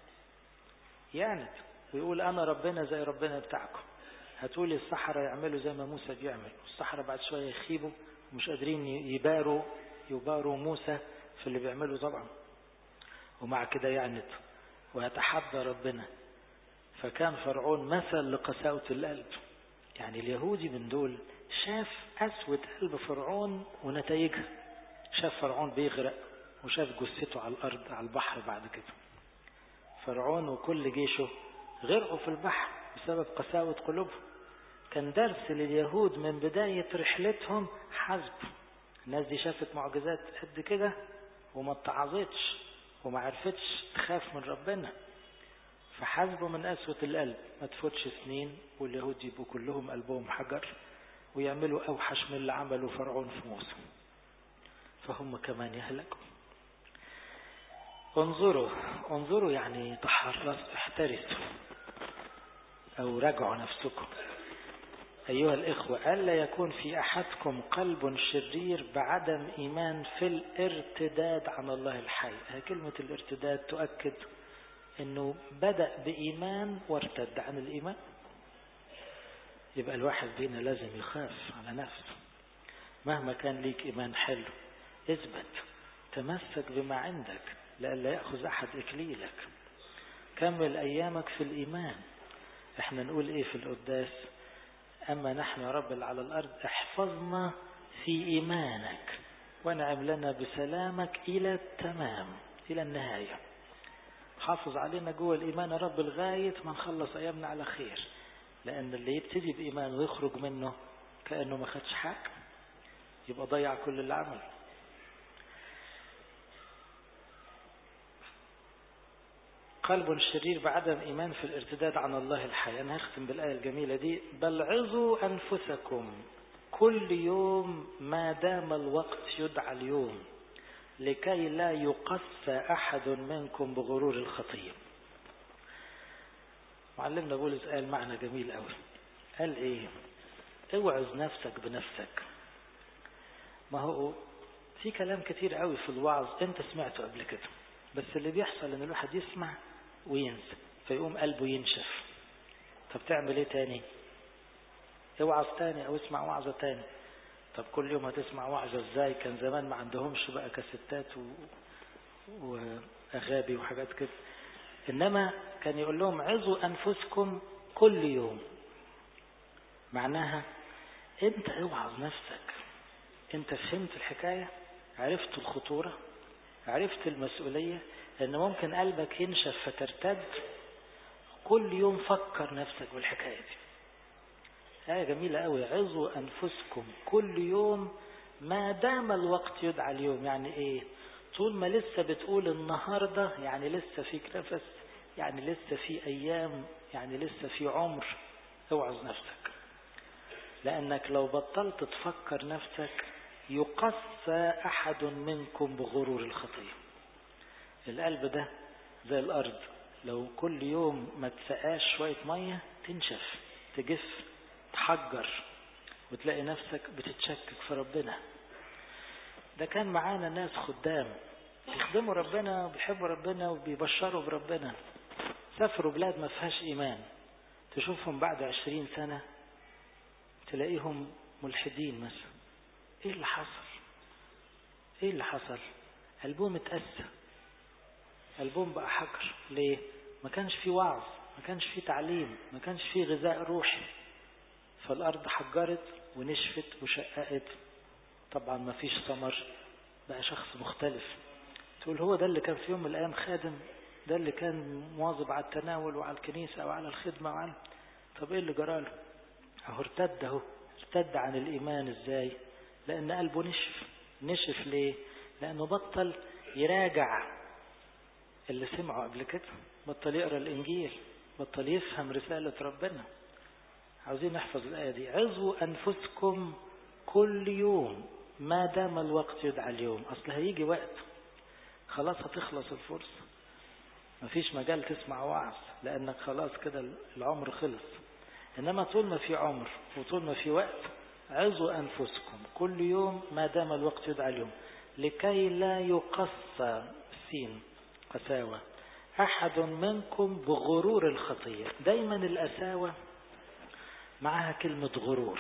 ويقول أنا ربنا زي ربنا بتاعكم. هتقولي الصحراء يعملوا زي ما موسى بيعمل، الصحراء بعد شوية يخيبوا ومش قادرين يباروا موسى في اللي بيعمله طبعا. ومع كده يعند ويتحدى ربنا. فكان فرعون مثل لقساوة القلب. يعني اليهودي من دول شاف أسود قلب فرعون ونتائجها. شاف فرعون بيغرق وشاف جثته على الأرض على البحر. بعد كده فرعون وكل جيشه غرقوا في البحر بسبب قساوة قلوبهم. كان درس لليهود من بداية رحلتهم حسب. الناس دي شافت معجزات قد كده وما اتعظتش وما عرفتش تخاف من ربنا. فحسبوا من قسوة القلب ما تفوتش سنين واليهود يبقوا كلهم قلبهم حجر ويعملوا أوحش من اللي عملوا فرعون في موسى. فهم كمان يهلكوا. انظروا يعني احترسوا أو راجعوا نفسكم أيها الإخوة ألا يكون في أحدكم قلب شرير بعدم إيمان في الارتداد عن الله الحي. كلمة الارتداد تؤكد أنه بدأ بإيمان وارتد عن الإيمان. يبقى الواحد بينا لازم يخاف على نفسه. مهما كان ليك إيمان حلو اثبت، تمسك بما عندك لئلا يأخذ أحد إكليلك. كمل أيامك في الإيمان. احنا نقول إيه في القداس؟ أما نحن يا رب على الأرض احفظنا في إيمانك وانعم لنا بسلامك إلى التمام، إلى النهاية. حافظ علينا جوه الإيمان يا رب لغاية ما نخلص أيامنا على خير. لأن اللي يبتدي بإيمان ويخرج منه كأنه ما خدش حاجة، يبقى ضيع كل اللي عمله. قلب شرير بعدم إيمان في الارتداد عن الله الحي. أنا هختم بالآية الجميلة دي: بل عظوا أنفسكم كل يوم ما دام الوقت يدعى اليوم لكي لا يقسى أحد منكم بغرور الخطية. معلمنا بولس قال معنى جميل قوي. قال إيه؟ اوعظ نفسك بنفسك. ما هو في كلام كتير قوي في الوعظ انت سمعته قبل كده، بس اللي بيحصل ان الواحد يسمع وينسى فيقوم قلبه ينشف. طب تعمل ايه تاني؟ اوعظ تاني او اسمع وعظة تاني. طب كل يوم هتسمع وعظة ازاي؟ كان زمان ما عندهمش بقى كاسيتات واغابي وحاجات كده، انما كان يقول لهم عظوا انفسكم كل يوم. معناها انت اوعظ نفسك، انت فهمت الحكاية، عرفت الخطورة، عرفت المسؤولية ان ممكن قلبك ينشف فترتد. كل يوم فكر نفسك بالحكاية دي. آية جميلة قوي، عظوا أنفسكم كل يوم ما دام الوقت يدعى اليوم. يعني إيه؟ طول ما لسه بتقول النهاردة، يعني لسه فيك نفس، يعني لسه في أيام، يعني لسه في عمر، اوعظ نفسك. لأنك لو بطلت تفكر نفسك يقسى أحد منكم بغرور الخطية. القلب ده زي الأرض، لو كل يوم ما تسقاش شوية مية تنشف، تجف، تحجر، وتلاقي نفسك بتتشكك في ربنا. ده كان معانا ناس خدام بيخدموا ربنا وبيحبوا ربنا وبيبشروا بربنا، سافروا بلاد ما فيهاش إيمان، تشوفهم بعد 20 سنة تلاقيهم ملحدين مثلا. ايه اللي حصل؟ ايه اللي حصل؟ قلبهم اتأسى، قلبهم بقى حجر. ليه؟ ما كانش فيه وعظ، ما كانش فيه تعليم، ما كانش فيه غذاء روحي، فالأرض حجرت ونشفت وشققت. طبعا ما فيش ثمر، بقى شخص مختلف. تقول هو ده اللي كان في يوم من الأيام خادم، ده اللي كان مواظب على التناول وعلى الكنيسة وعلى الخدمة وعلى. طب ايه اللي جراله؟ اهو ارتد، اهو ارتد عن الإيمان. ازاي؟ لأن قلبه نشف. نشف ليه؟ لأنه بطل يراجع اللي سمعه قبل كده، بطل يقرأ الإنجيل، بطل يفهم رسالة ربنا. عاوزين نحفظ الآية دي، عظوا أنفسكم كل يوم ما دام الوقت يدعى اليوم. أصل هيجي وقت خلاص هتخلص الفرصة، مفيش مجال تسمع وعظ لأنك خلاص كده العمر خلص. إنما طول ما في عمر وطول ما في وقت، عظوا أنفسكم كل يوم ما دام الوقت يدعى اليوم لكي لا يقسى السين قساوة أحد منكم بغرور الخطية. دايما القساوة معها كلمة غرور.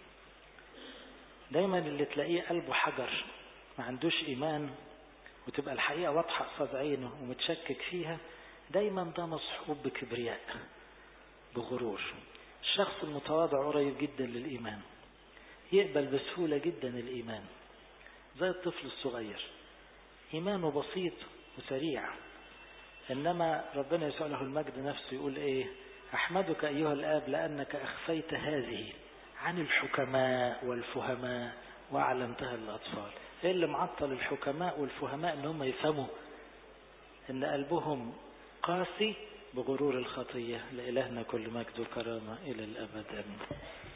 دايما اللي تلاقيه قلبه حجر، ما عندوش إيمان، وتبقى الحقيقة واضحة قصاد عينه ومتشكك فيها، دايما ده مصحوب بكبرياء، بغرور. الشخص المتواضع قريب جدا للإيمان، يقبل بسهولة جدا الإيمان، زي الطفل الصغير، إيمانه بسيط وسريع. إنما ربنا يسوع له المجد نفسه يقول إيه؟ أحمدك أيها الآب لأنك أخفيت هذه عن الحكماء والفهماء وأعلمتها للأطفال. إيه اللي معطل الحكماء والفهماء إن هم يفهموا؟ إن قلبهم قاسي بغرور الخطية. لإلهنا كل مجد وكرامة إلى الأبد آمين.